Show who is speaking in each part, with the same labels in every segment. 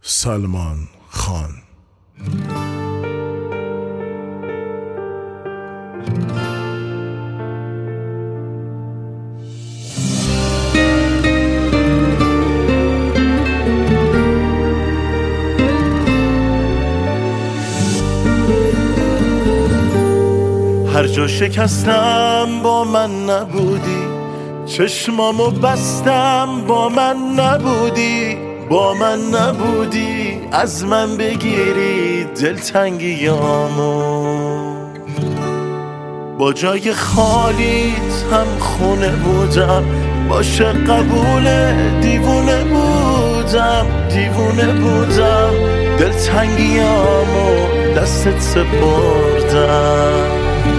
Speaker 1: سلمان خان.
Speaker 2: هر جا شکستم با من نبودی، چشمامو بستم با من نبودی، با من نبودی از من بگیری دلتنگیامو. با جای خالیت هم خونه بودم، باشه قبول دیوونه بودم، دیوونه بودم دلتنگیامو دستت سپردم.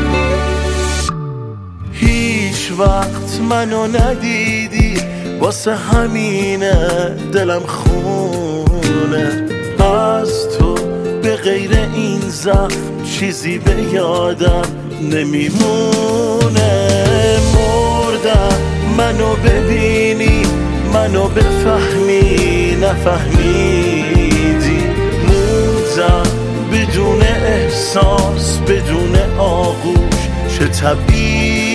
Speaker 2: هیچ وقت منو ندیدی، واسه همینه دلم خونه. از تو به غیر این زخم چیزی به یادم نمیمونه. مردم منو ببینی، منو بفهمی نفهمیدی. موندم بدون احساس، بدون آغوش، چه طبیعی.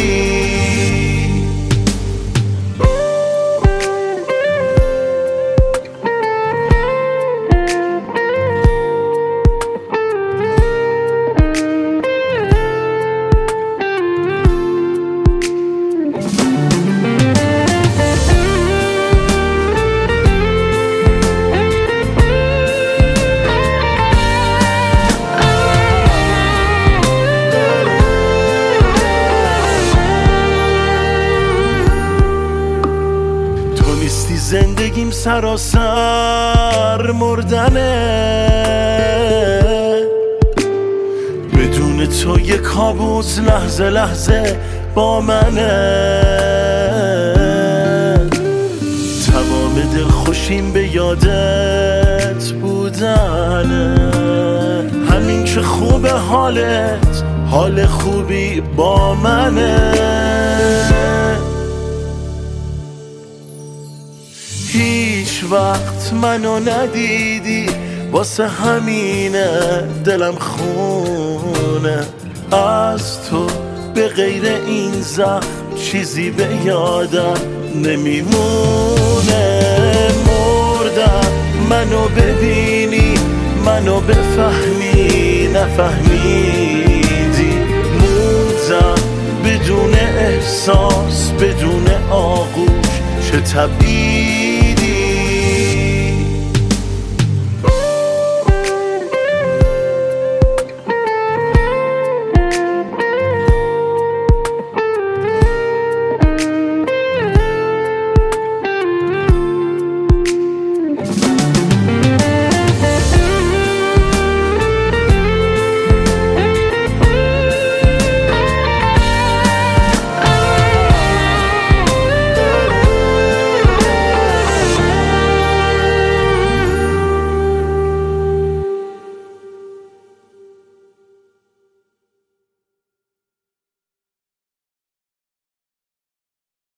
Speaker 2: زندگیم سراسر مردنه، بدون تو یک کابوس لحظه لحظه با منه. تمام دلخوشیم به یادت بودنه، همین که خوبه حالت، حال خوبی با منه. هیچ وقت منو ندیدی، واسه همینه دلم خونه. از تو به غیر این زخم چیزی به یادم نمیمونه. مردم منو ببینی، منو بفهمی نفهمیدی. موندم بدون احساس، بدون آغوش، چه طبیعی.